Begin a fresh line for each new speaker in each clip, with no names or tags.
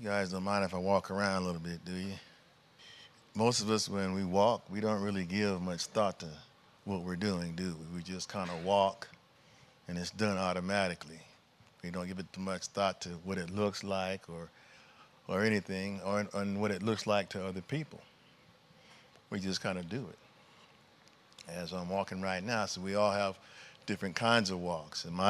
You guys don't mind if I walk around a little bit, do you? Most of us, when we walk, we don't really give much thought to what we're doing, do we? We just kind of walk and it's done automatically. We don't give it too much thought to what it looks like or anything or on what it looks like to other people. We just kind of do it. As I'm walking right now, so we all have different kinds of walks. And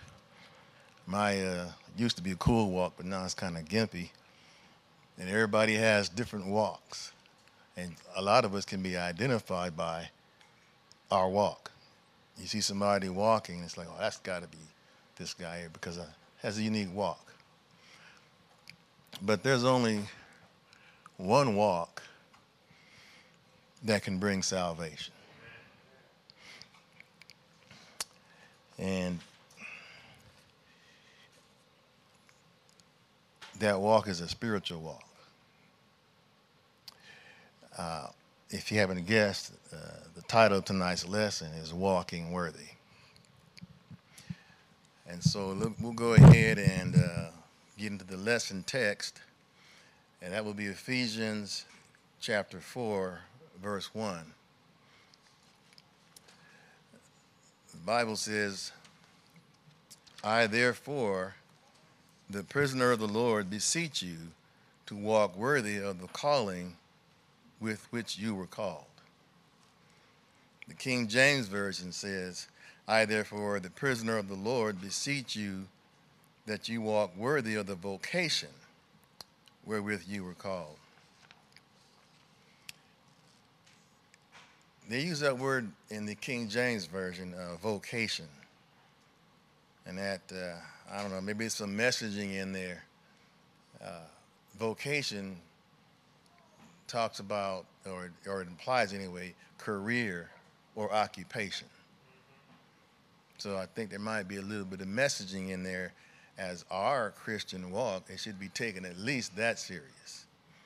my used to be a cool walk, but now it's kind of gimpy. And everybody has different walks. And a lot of us can be identified by our walk. You see somebody walking, it's like, oh, that's got to be this guy here because it has a unique walk. But there's only one walk that can bring salvation. And that walk is a spiritual walk. If you haven't guessed, the title of tonight's lesson is Walking Worthy. And so we'll go ahead and get into the lesson text, and that will be Ephesians chapter 4, verse 1. The Bible says, I therefore, the prisoner of the Lord, beseech you to walk worthy of the calling with which you were called. The King James Version says, I therefore, the prisoner of the Lord, beseech you that you walk worthy of the vocation wherewith you were called. They use that word in the King James Version, vocation. And that, I don't know, maybe it's some messaging in there. Vocation talks about, or it implies anyway, career or occupation. So I think there might be a little bit of messaging in there as our Christian walk. It should be taken at least that serious.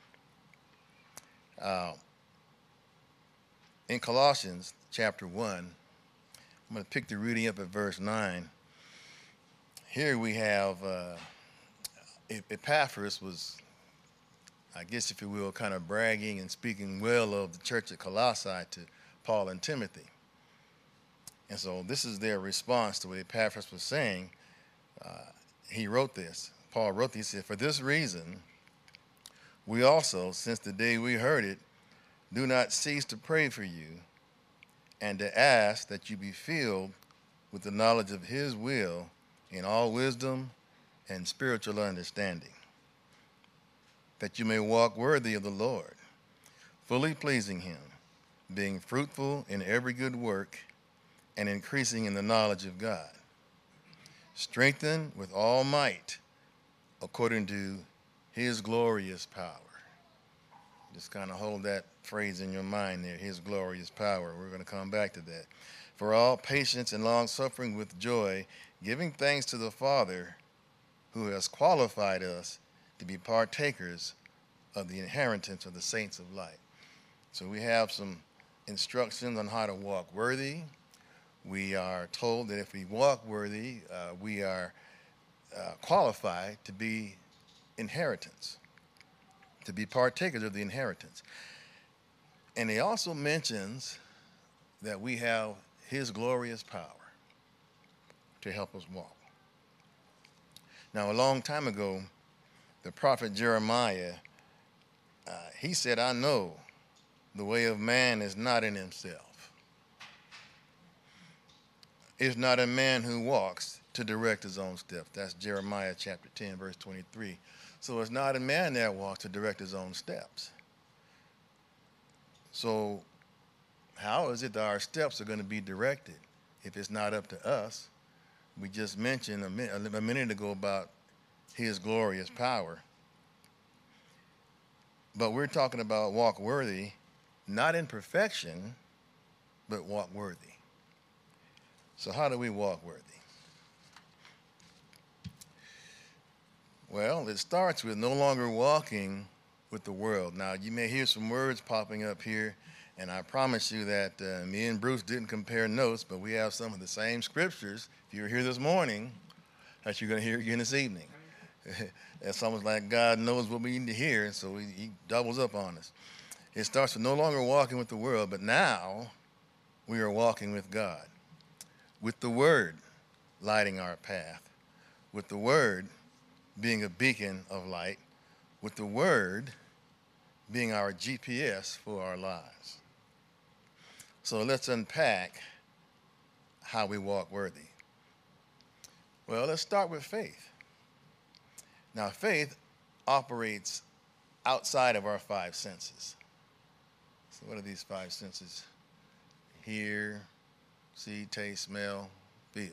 In Colossians chapter 1, I'm going to pick the reading up at verse 9. Here we have Epaphras was, I guess if you will, kind of bragging and speaking well of the church at Colossae to Paul and Timothy. And so this is their response to what Epaphras was saying. He wrote this. Paul wrote this. He said, for this reason, we also, since the day we heard it, do not cease to pray for you and to ask that you be filled with the knowledge of his will in all wisdom and spiritual understanding, that you may walk worthy of the Lord, fully pleasing him, being fruitful in every good work and increasing in the knowledge of God, strengthened with all might according to his glorious power. Just kind of hold that phrase in your mind there, his glorious power. We're going to come back to that. For all patience and long suffering with joy, giving thanks to the Father who has qualified us to be partakers of the inheritance of the saints of light. So we have some instructions on how to walk worthy. We are told that if we walk worthy, we are qualified to be inheritance, to be partakers of the inheritance. And he also mentions that we have his glorious power to help us walk. Now, a long time ago, the prophet Jeremiah, he said, I know the way of man is not in himself. It's not a man who walks to direct his own steps. That's Jeremiah chapter 10, verse 23. So it's not a man that walks to direct his own steps. So how is it that our steps are going to be directed if it's not up to us? We just mentioned a minute ago about his glorious power. But we're talking about walk worthy, not in perfection, but walk worthy. So how do we walk worthy? Well, it starts with no longer walking with the world. Now, you may hear some words popping up here, and I promise you that me and Bruce didn't compare notes, but we have some of the same scriptures, if you were here this morning, that you're going to hear again this evening. It's almost like God knows what we need to hear, so he doubles up on us. It starts with no longer walking with the world, but now we are walking with God, with the Word lighting our path, with the Word being a beacon of light, with the Word being our GPS for our lives. So let's unpack how we walk worthy. Well, let's start with faith. Now, faith operates outside of our five senses. So what are these five senses? Hear, see, taste, smell, feel.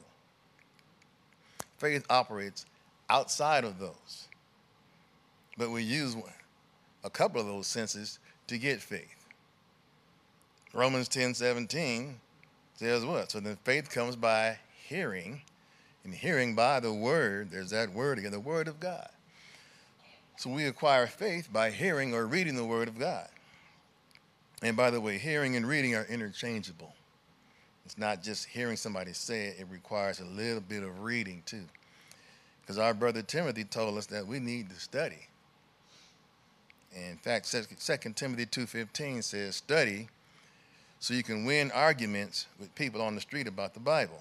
Faith operates outside of those. But we use a couple of those senses to get faith. Romans 10:17 says what? So then faith comes by hearing, and hearing by the word. There's that word again, the word of God. So we acquire faith by hearing or reading the word of God. And by the way, hearing and reading are interchangeable. It's not just hearing somebody say it, it requires a little bit of reading too. Because our brother Timothy told us that we need to study. In fact, 2 Timothy 2:15 says, study so you can win arguments with people on the street about the Bible.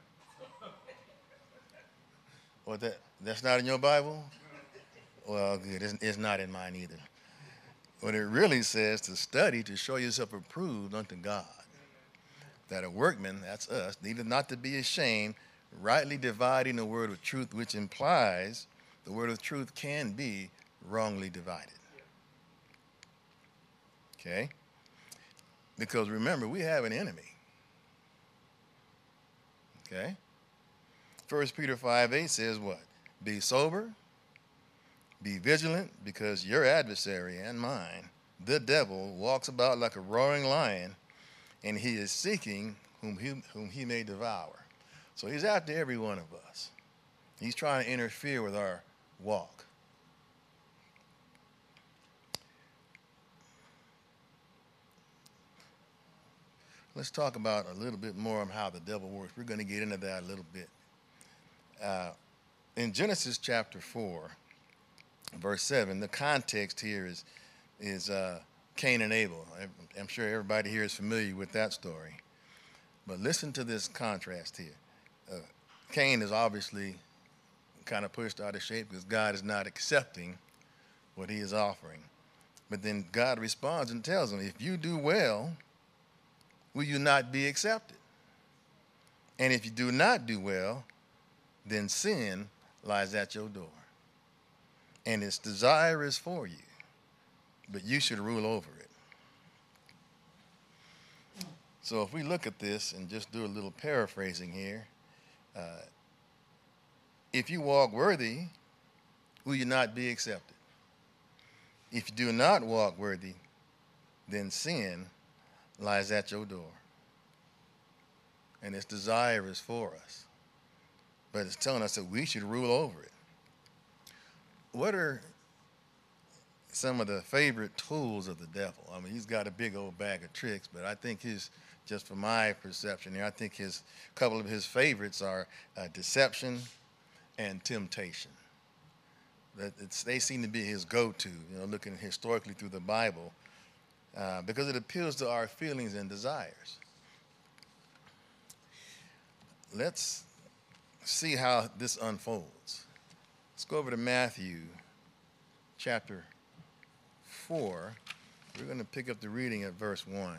Well, that's not in your Bible? Well, good. It's not in mine either. What it really says to study to show yourself approved unto God. That a workman, that's us, needed not to be ashamed, rightly dividing the word of truth, which implies the word of truth can be wrongly divided. Okay? Because remember, we have an enemy. Okay? 1 Peter 5:8 says what? Be sober, be vigilant, because your adversary and mine, the devil, walks about like a roaring lion, and he is seeking whom he may devour. So he's after every one of us. He's trying to interfere with our walk. Let's talk about a little bit more on how the devil works. We're going to get into that a little bit. In Genesis chapter 4, verse 7, the context here is Cain and Abel. I'm sure everybody here is familiar with that story. But listen to this contrast here. Cain is obviously kind of pushed out of shape because God is not accepting what he is offering. But then God responds and tells him, if you do well, will you not be accepted? And if you do not do well, then sin lies at your door. And its desire is for you, but you should rule over it. So if we look at this and just do a little paraphrasing here, if you walk worthy, will you not be accepted? If you do not walk worthy, then sin lies at your door. And its desire is for us. But it's telling us that we should rule over it. What are some of the favorite tools of the devil? I mean, he's got a big old bag of tricks, but I think just from my perception here, I think a couple of his favorites are deception and temptation. They seem to be his go-to, looking historically through the Bible, because it appeals to our feelings and desires. Let's see how this unfolds. Let's go over to Matthew chapter 4. We're going to pick up the reading at verse 1.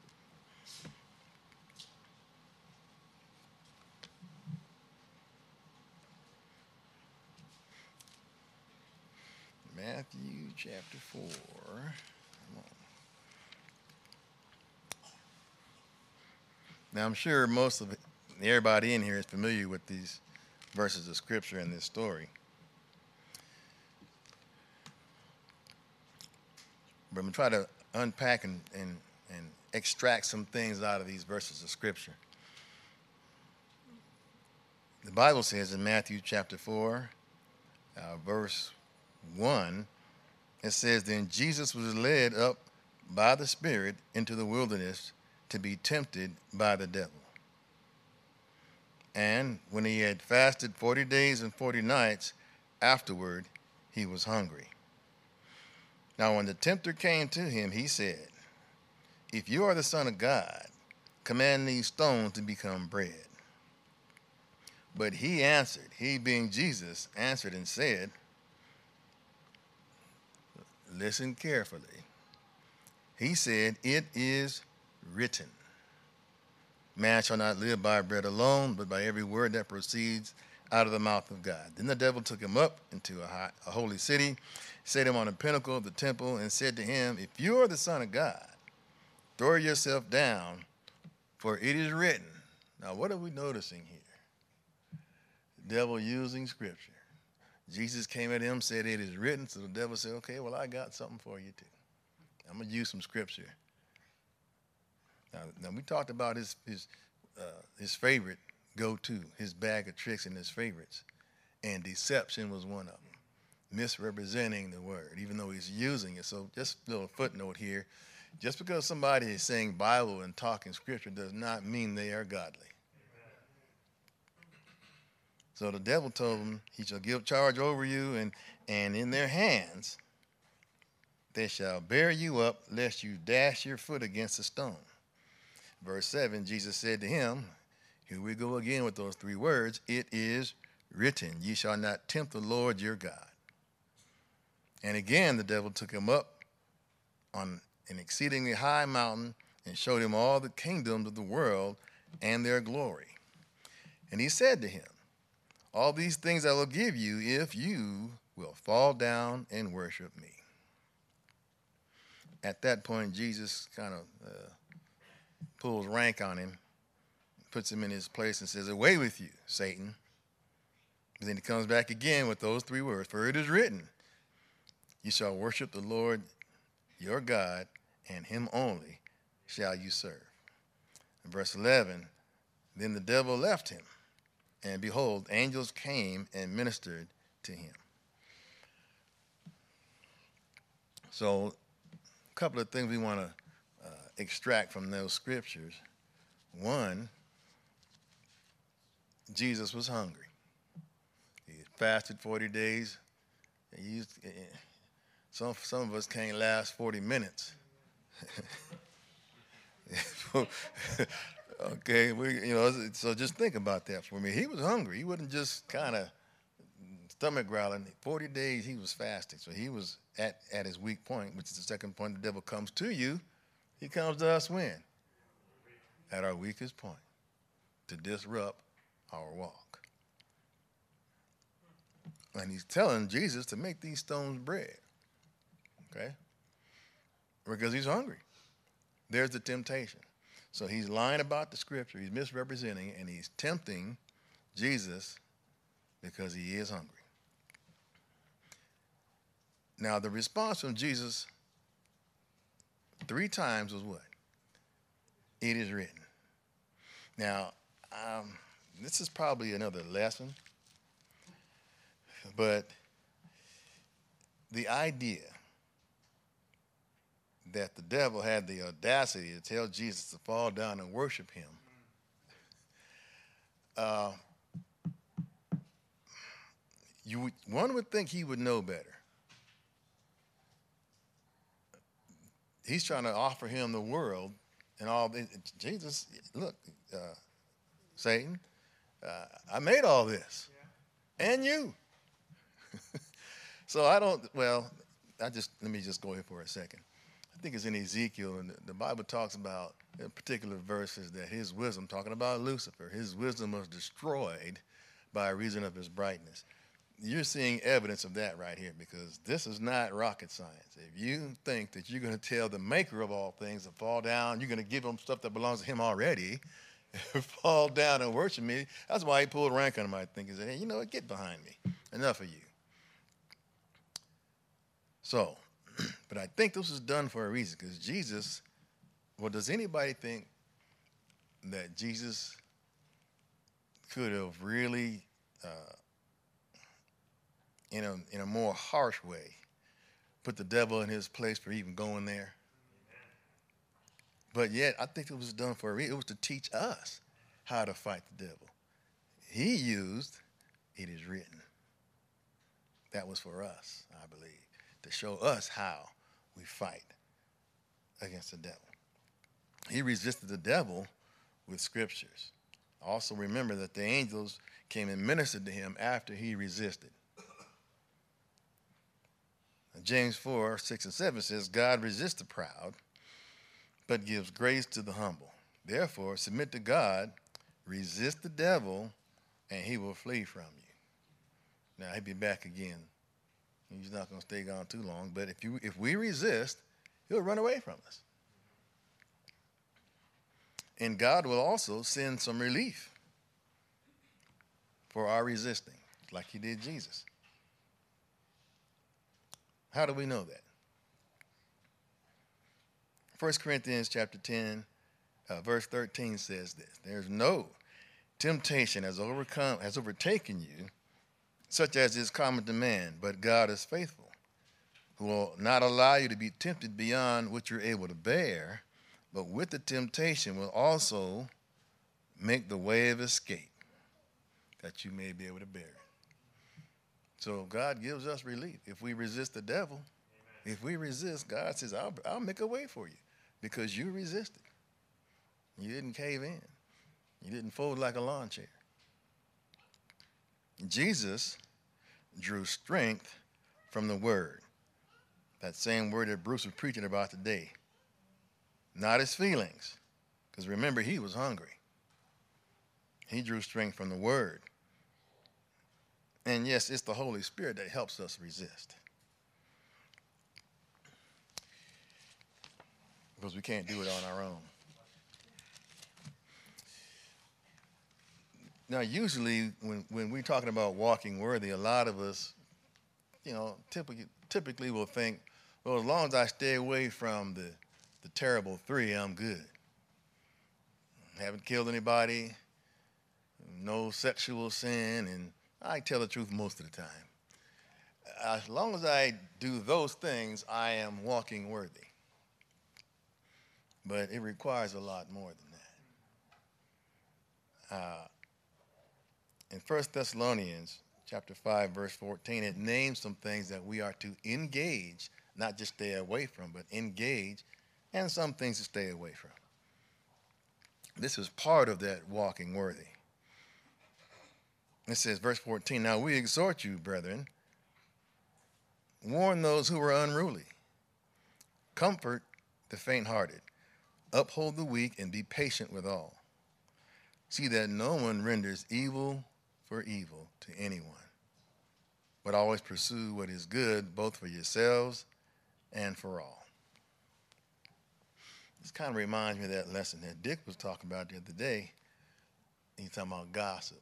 Matthew chapter 4. Now, I'm sure everybody in here is familiar with these verses of Scripture in this story. But I'm going to try to unpack and extract some things out of these verses of Scripture. The Bible says in Matthew chapter 4, verse 1, it says, then Jesus was led up by the Spirit into the wilderness to be tempted by the devil. And when he had fasted 40 days and 40 nights, afterward he was hungry. Now when the tempter came to him, he said, "If you are the Son of God, command these stones to become bread." But he answered, he being Jesus, answered and said, listen carefully. He said, "It is written, man shall not live by bread alone, but by every word that proceeds out of the mouth of God." Then the devil took him up into a holy city, set him on a pinnacle of the temple, and said to him, "If you are the Son of God, throw yourself down, for it is written." Now, what are we noticing here? The devil using scripture. Jesus came at him, said, "It is written." So the devil said, "Okay, well, I got something for you too. I'm going to use some scripture." Now we talked about his favorite go-to, his bag of tricks and his favorites. And deception was one of them. Misrepresenting the word, even though he's using it. So just a little footnote here. Just because somebody is saying Bible and talking scripture does not mean they are godly. So the devil told him, "He shall give charge over you, and in their hands they shall bear you up, lest you dash your foot against a stone." Verse 7, Jesus said to him, here we go again with those three words, "It is written, ye shall not tempt the Lord your God." And again the devil took him up on an exceedingly high mountain and showed him all the kingdoms of the world and their glory. And he said to him, "All these things I will give you if you will fall down and worship me." At that point, Jesus kind of pulls rank on him, puts him in his place and says, "Away with you, Satan." And then he comes back again with those three words, "For it is written, you shall worship the Lord your God, and him only shall you serve." In verse 11, then the devil left him, and behold, angels came and ministered to him. So a couple of things we want to extract from those scriptures. One, Jesus was hungry. He fasted 40 days. Some of us can't last 40 minutes. Okay, so just think about that for me. He was hungry. He wasn't just kind of stomach growling. 40 days he was fasting. So he was at his weak point, which is the second point. The devil comes to you. He comes to us when? At our weakest point, to disrupt our walk. And he's telling Jesus to make these stones bread. Okay? Because he's hungry. There's the temptation. So he's lying about the scripture, he's misrepresenting it, and he's tempting Jesus because he is hungry. Now, the response from Jesus 3 times was what? It is written. Now, this is probably another lesson, but the idea that the devil had the audacity to tell Jesus to fall down and worship him, one would think he would know better. He's trying to offer him the world and all. Jesus, look, Satan, I made all this, and you. So let me just go here for a second. I think it's in Ezekiel, and the Bible talks about in particular verses that his wisdom, talking about Lucifer, his wisdom was destroyed by reason of his brightness. You're seeing evidence of that right here, because this is not rocket science. If you think that you're going to tell the maker of all things to fall down, you're going to give him stuff that belongs to him already, fall down and worship me, that's why he pulled rank on him, I think. He said, "Hey, get behind me. Enough of you." So, but I think this was done for a reason, because Jesus, does anybody think that Jesus could have really, in a more harsh way, put the devil in his place for even going there? But yet, I think it was done for a reason. It was to teach us how to fight the devil. He used, "it is written." That was for us, I believe, to show us how we fight against the devil. He resisted the devil with scriptures. Also remember that the angels came and ministered to him after he resisted. James 4, 6 and 7 says, God resists the proud, but gives grace to the humble. Therefore, submit to God, resist the devil, and he will flee from you. Now, he'll be back again. He's not going to stay gone too long, but if we resist, he'll run away from us. And God will also send some relief for our resisting, like he did Jesus. How do we know that? 1 Corinthians chapter 10, verse 13 says this: there's no temptation has overtaken you, such as is common to man, but God is faithful, who will not allow you to be tempted beyond what you're able to bear, but with the temptation will also make the way of escape, that you may be able to bear it. So God gives us relief. If we resist the devil, amen, if we resist, God says, I'll make a way for you because you resisted. You didn't cave in. You didn't fold like a lawn chair. Jesus drew strength from the word, that same word that Bruce was preaching about today, not his feelings, because remember, he was hungry. He drew strength from the word. And yes, it's the Holy Spirit that helps us resist, because we can't do it on our own. Now, usually when we're talking about walking worthy, a lot of us, typically will think, well, as long as I stay away from the terrible three, I'm good. Haven't killed anybody, no sexual sin, and I tell the truth most of the time. As long as I do those things, I am walking worthy. But it requires a lot more than that. In 1 Thessalonians chapter 5, verse 14, it names some things that we are to engage, not just stay away from, but engage, and some things to stay away from. This is part of that walking worthy. It says, verse 14, now we exhort you, brethren, warn those who are unruly, comfort the faint-hearted, uphold the weak, and be patient with all. See that no one renders evil for evil to anyone, but always pursue what is good, both for yourselves and for all. This kind of reminds me of that lesson that Dick was talking about the other day. He's talking about gossip.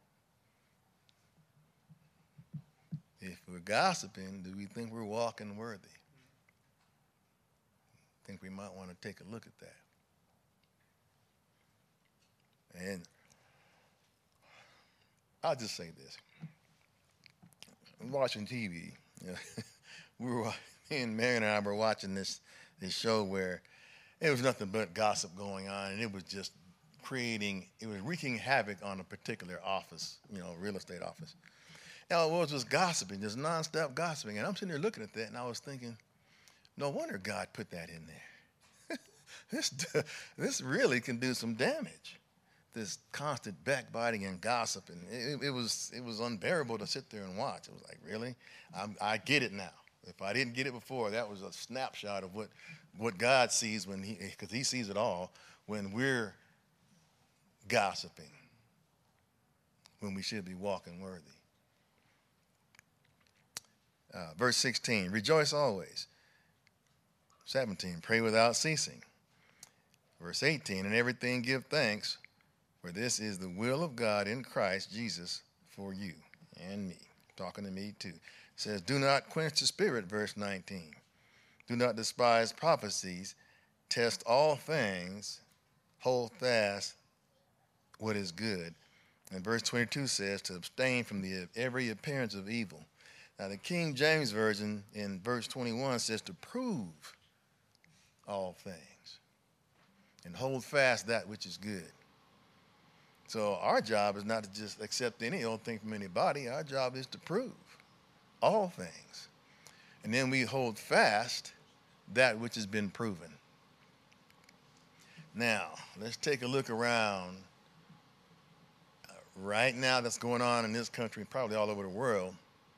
If we're gossiping, do we think we're walking worthy? I think we might want to take a look at that. And I'll just say this. I'm watching TV. Me and Marion and I were watching this show where it was nothing but gossip going on, and it was just wreaking havoc on a particular office, real estate office. Now, it was just gossiping, just nonstop gossiping. And I'm sitting there looking at that, and I was thinking, no wonder God put that in there. This really can do some damage. This constant backbiting and gossiping. It was unbearable to sit there and watch. It was like, really? I get it now. If I didn't get it before, that was a snapshot of what God sees because he sees it all when we're gossiping, when we should be walking worthy. Verse 16, rejoice always. 17, pray without ceasing. Verse 18, in everything give thanks, for this is the will of God in Christ Jesus for you and me. Talking to me too. It says, do not quench the spirit, verse 19. Do not despise prophecies. Test all things. Hold fast what is good. And verse 22 says to abstain from every appearance of evil. Now, the King James Version in verse 21 says to prove all things and hold fast that which is good. So our job is not to just accept any old thing from anybody. Our job is to prove all things. And then we hold fast that which has been proven. Now, let's take a look around right now that's going on in this country, probably all over the world.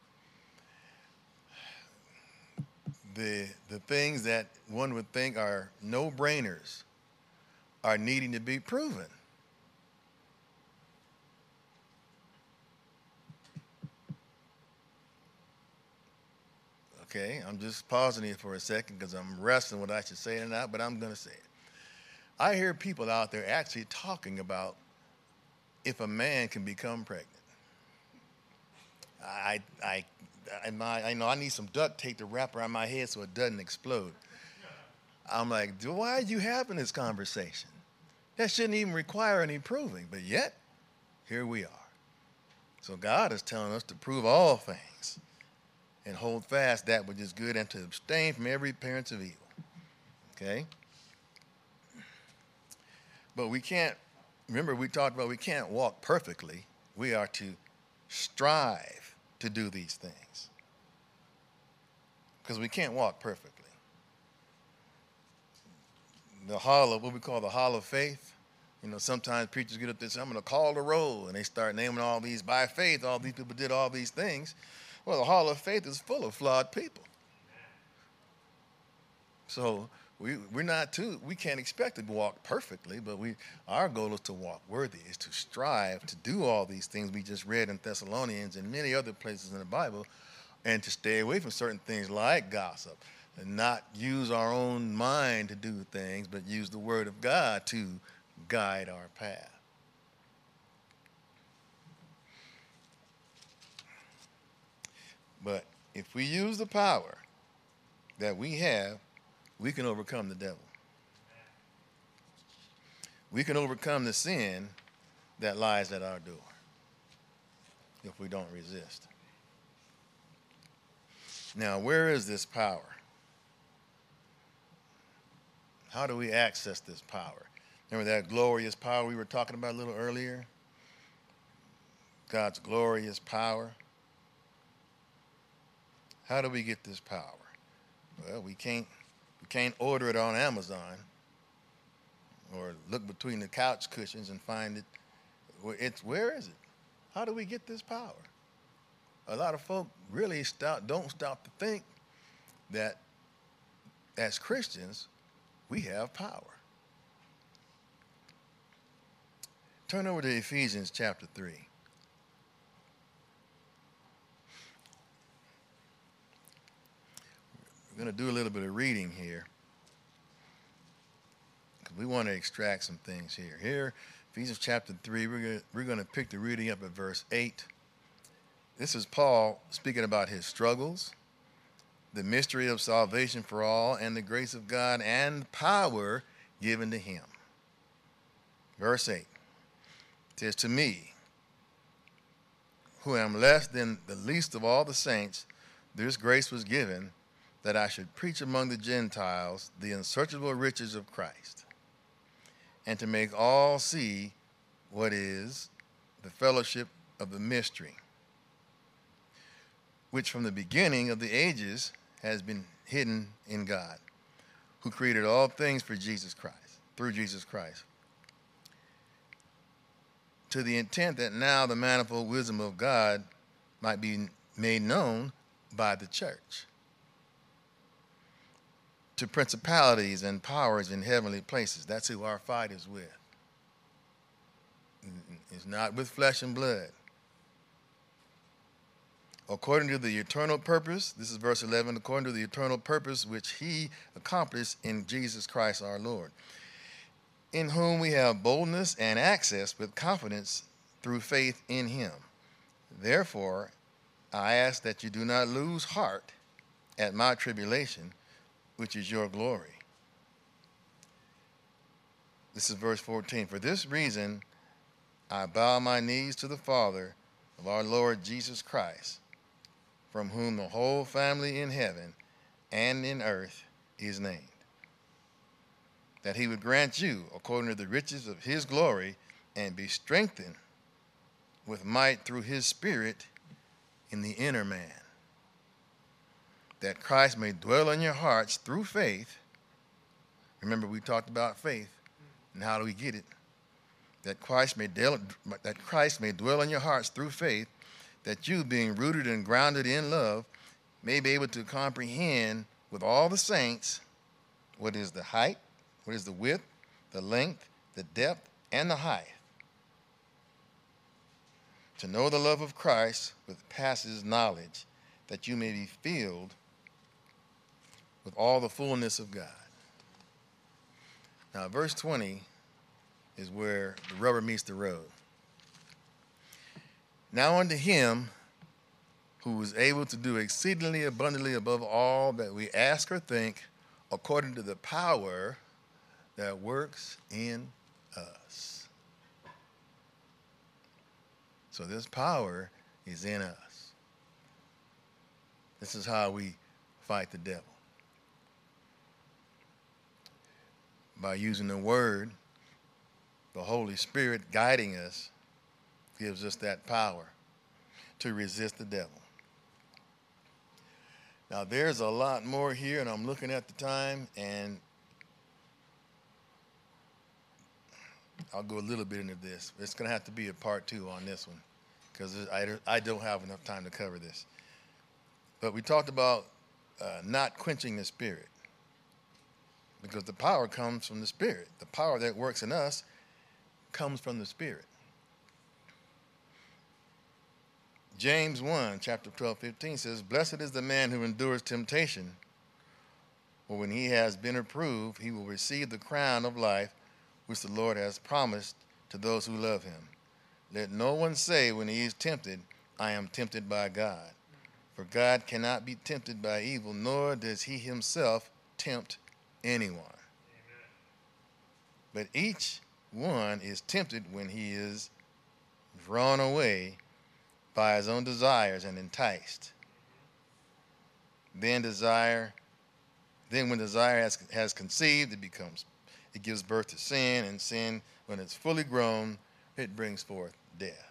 The things that one would think are no-brainers are needing to be proven. Okay, I'm just pausing here for a second because I'm wrestling what I should say or not, but I'm going to say it. I hear people out there actually talking about if a man can become pregnant. I know I need some duct tape to wrap around my head so it doesn't explode. I'm like, why are you having this conversation? That shouldn't even require any proving, but yet, here we are. So God is telling us to prove all things and hold fast that which is good and to abstain from every appearance of evil. Okay? But we can't, remember we talked about we can't walk perfectly. We are to strive to do these things. Because we can't walk perfectly. The hall of, what we call the hall of faith, you know, sometimes preachers get up there and say, I'm going to call the roll, and they start naming all these, by faith, all these people did all these things. Well, the hall of faith is full of flawed people. So we're not we can't expect to walk perfectly, but our goal is to walk worthy, is to strive to do all these things we just read in Thessalonians and many other places in the Bible, and to stay away from certain things like gossip, and not use our own mind to do things, but use the Word of God to guide our path. But if we use the power that we have, we can overcome the devil. We can overcome the sin that lies at our door if we don't resist. Now, where is this power? How do we access this power? Remember that glorious power we were talking about a little earlier? God's glorious power. How do we get this power? Well, we can't order it on Amazon or look between the couch cushions and find it. Where is it? How do we get this power? A lot of folk really don't stop to think that as Christians, we have power. Turn over to Ephesians chapter 3. We're going to do a little bit of reading here, because we want to extract some things here. Here, Ephesians chapter 3, we're going to pick the reading up at verse 8. This is Paul speaking about his struggles, the mystery of salvation for all, and the grace of God and power given to him. Verse 8. It says, to me, who am less than the least of all the saints, this grace was given, that I should preach among the Gentiles the unsearchable riches of Christ, and to make all see what is the fellowship of the mystery, which from the beginning of the ages has been hidden in God, who created all things for Jesus Christ, through Jesus Christ, to the intent that now the manifold wisdom of God might be made known by the church, to principalities and powers in heavenly places. That's who our fight is with. It's not with flesh and blood. According to the eternal purpose, this is verse 11, according to the eternal purpose which he accomplished in Jesus Christ our Lord, in whom we have boldness and access with confidence through faith in him. Therefore, I ask that you do not lose heart at my tribulation, which is your glory. This is verse 14. For this reason, I bow my knees to the Father of our Lord Jesus Christ, from whom the whole family in heaven and in earth is named, that he would grant you, according to the riches of his glory, and be strengthened with might through his Spirit in the inner man, that Christ may dwell in your hearts through faith. Remember, we talked about faith, and how do we get it? That Christ may dwell in your hearts through faith, that you, being rooted and grounded in love, may be able to comprehend with all the saints what is the height, what is the width, the length, the depth, and the height. To know the love of Christ which passes knowledge, that you may be filled with all the fullness of God. Now, verse 20 is where the rubber meets the road. Now unto him who is able to do exceedingly abundantly above all that we ask or think, according to the power that works in us. So this power is in us. This is how we fight the devil. By using the word, the Holy Spirit guiding us gives us that power to resist the devil. Now, there's a lot more here, and I'm looking at the time, and I'll go a little bit into this. It's going to have to be a part 2 on this one, because I don't have enough time to cover this. But we talked about not quenching the Spirit, because the power comes from the Spirit. The power that works in us comes from the Spirit. James 1, chapter 12, 15 says, "Blessed is the man who endures temptation, for when he has been approved, he will receive the crown of life which the Lord has promised to those who love him. Let no one say when he is tempted, I am tempted by God. For God cannot be tempted by evil, nor does he himself tempt anyone. Amen. But each one is tempted when he is drawn away by his own desires and enticed. Then when desire has conceived, it gives birth to sin, and sin, when it's fully grown, it brings forth death."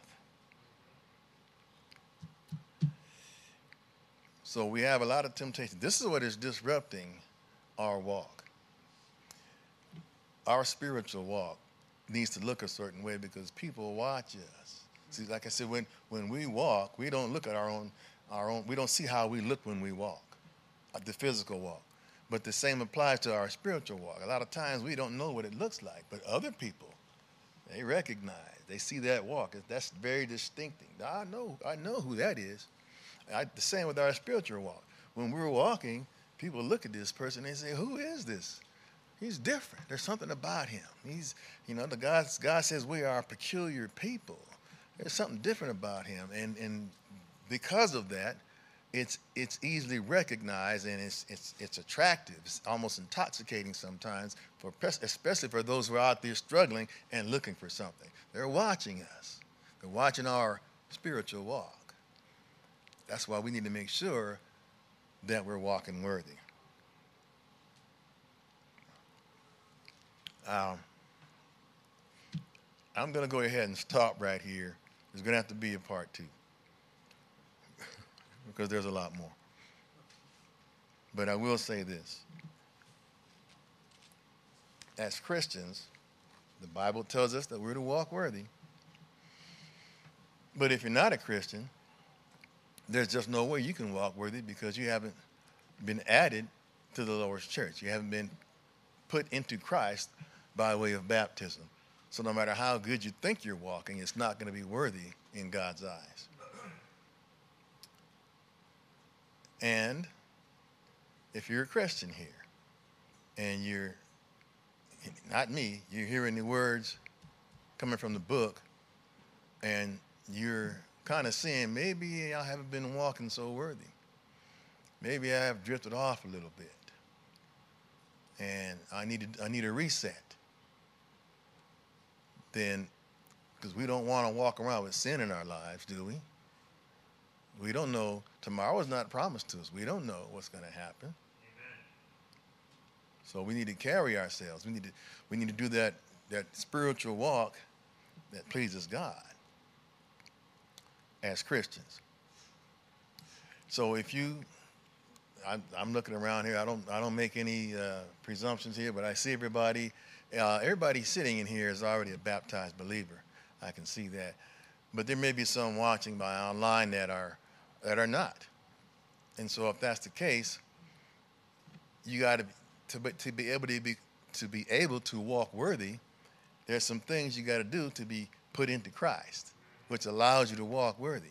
So we have a lot of temptation. This is what is disrupting our walk. Our spiritual walk needs to look a certain way because people watch us. See, like I said, when we walk, we don't look at our own, we don't see how we look when we walk, like the physical walk. But the same applies to our spiritual walk. A lot of times we don't know what it looks like, but other people, they recognize, they see that walk. That's very distinctive. I know who that is. The same with our spiritual walk. When we're walking, people look at this person and they say, "Who is this? He's different. There's something about him. He's, God says we are a peculiar people. There's something different about him." And because of that, it's easily recognized, and it's attractive. It's almost intoxicating sometimes, especially for those who are out there struggling and looking for something. They're watching us. They're watching our spiritual walk. That's why we need to make sure that we're walking worthy. I'm going to go ahead and stop right here. There's going to have to be a part 2 because there's a lot more. But I will say this. As Christians, the Bible tells us that we're to walk worthy. But if you're not a Christian, there's just no way you can walk worthy because you haven't been added to the Lord's church. You haven't been put into Christ by way of baptism. So no matter how good you think you're walking, it's not going to be worthy in God's eyes. And if you're a Christian here and you're, not me, you're hearing the words coming from the book and you're kind of saying, maybe I haven't been walking so worthy. Maybe I have drifted off a little bit. And I need a reset. Then, because we don't want to walk around with sin in our lives, do we? We don't know. Tomorrow is not promised to us. We don't know what's going to happen. Amen. So we need to carry ourselves. We need to do that spiritual walk that pleases God as Christians. So if you I'm looking around here. I don't make any presumptions here, but I see everybody. Everybody sitting in here is already a baptized believer. I can see that, but there may be some watching by online that are not. And so, if that's the case, you got to be able to walk worthy. There's some things you got to do to be put into Christ, which allows you to walk worthy.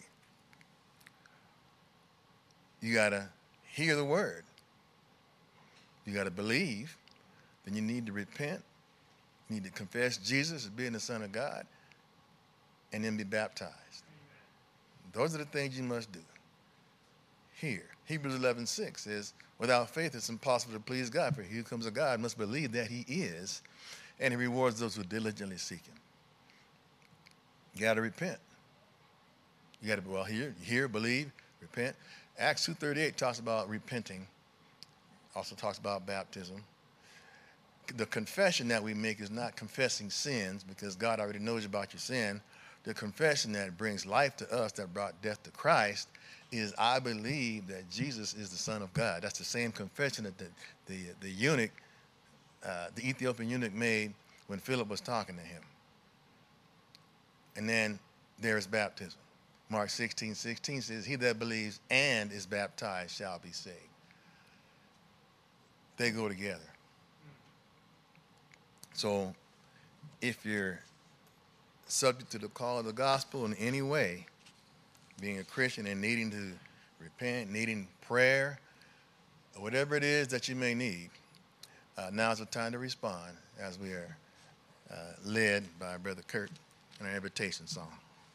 You got to hear the word. You got to believe. Then you need to repent. You need to confess Jesus as being the Son of God, and then be baptized. Those are the things you must do. Hear. Hebrews 11:6 says, without faith it's impossible to please God, for he who comes to God must believe that he is, and he rewards those who diligently seek him. You got to repent. You got to, hear, believe, repent. Acts 2:38 talks about repenting, also talks about baptism. The confession that we make is not confessing sins, because God already knows about your sin. The confession that brings life to us, that brought death to Christ, is I believe that Jesus is the Son of God. That's the same confession that the eunuch, the Ethiopian eunuch, made when Philip was talking to him. And then there is baptism. Mark 16:16 says, he that believes and is baptized shall be saved. They go together. So if you're subject to the call of the gospel in any way, being a Christian and needing to repent, needing prayer, or whatever it is that you may need, now's the time to respond as we are led by Brother Kurt in our invitation song.